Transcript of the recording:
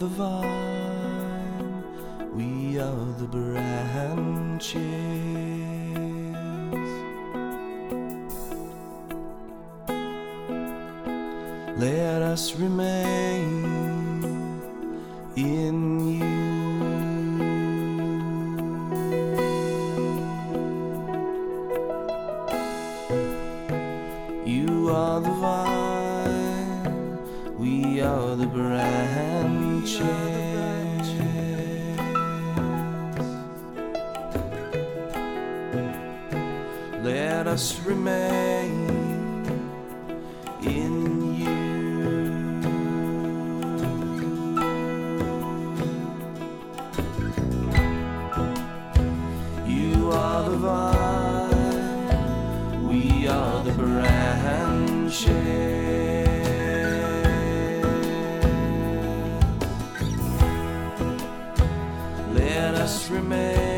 the vine, we are the branches. Let us remain in you. You are the vine, we are the branches. Let us remain in you. You are the vine, we are the branches. Let us remain